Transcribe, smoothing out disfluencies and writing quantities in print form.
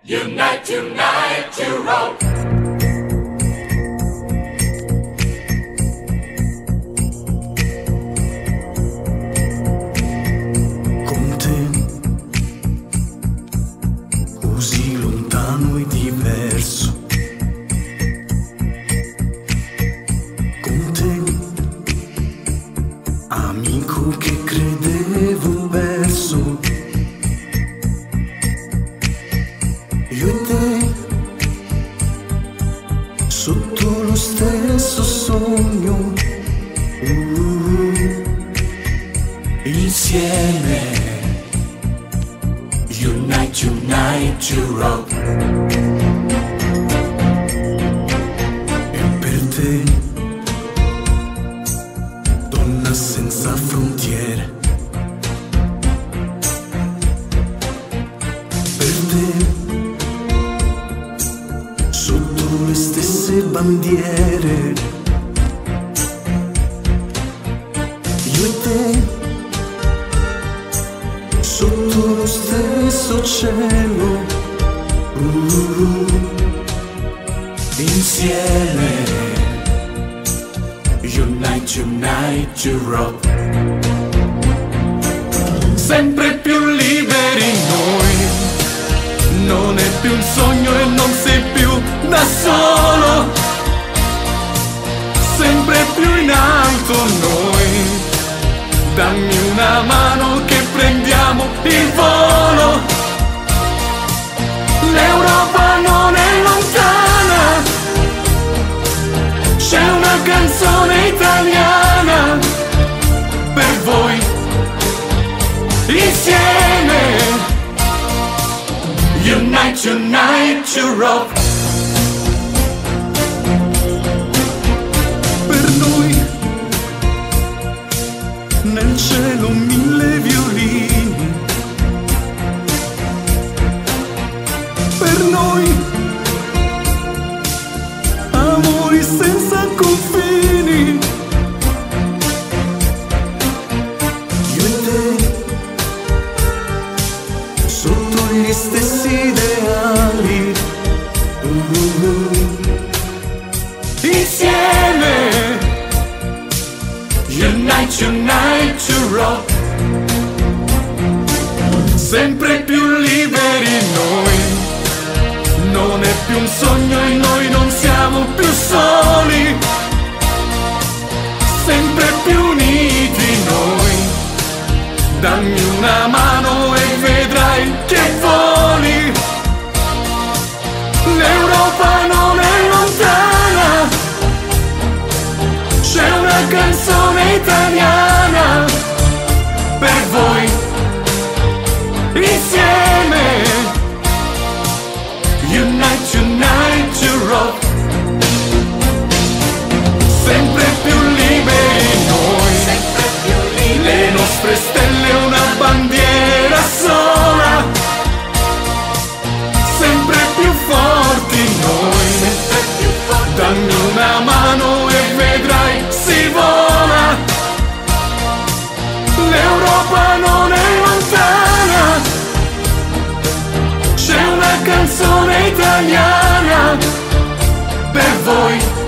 Unite, unite, Europe. Con te, così lontano e diverso. Con te, amico che credevo perso. Io e te, sotto lo stesso sogno, insieme. Unite, unite, Europe. E per te, donna senza frontiere. Per te, sotto le stesse bandiere. Io e te, sotto lo stesso cielo, insieme. Unite, unite, Europe. Sempre più liberi noi, non è più un sogno e non sei più da solo. Sempre più in alto noi, dammi una mano che prendiamo il volo. L'Europa non è lontana, c'è una canzone italiana per voi, insieme. Unite, unite, Europe. Per noi, nel cielo mille violini. Per noi, amori senza confini. Io e te, sotto gli stessi ideali, insieme. Unite, unite, Europe. Sempre più liberi noi, non è più un sogno e noi non siamo più soli. Sempre più uniti noi, dammi una mano e vedrai che voli. L'Europa non è lontana, c'è una canzone italiana per voi, insieme. Unite, unite, Europe. Sempre più liberi noi, le nostre stelle una bandiera sola. Sempre più forti noi, dammi una mano e vedrai si vola. L'Europa non è lontana, c'è una canzone italiana per voi.